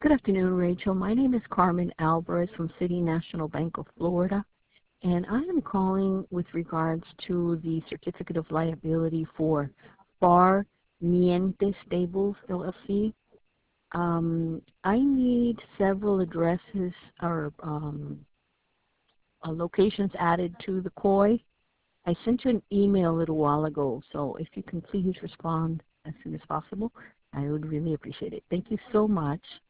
Good afternoon, Rachel. My name is Carmen Alvarez from City National Bank of Florida, and I am calling with regards to the certificate of liability for Bar Niente Stables, LLC. I need several addresses or locations added to the COI. I sent you an email a little while ago, so if you can please respond as soon as possible, I would really appreciate it. Thank you so much.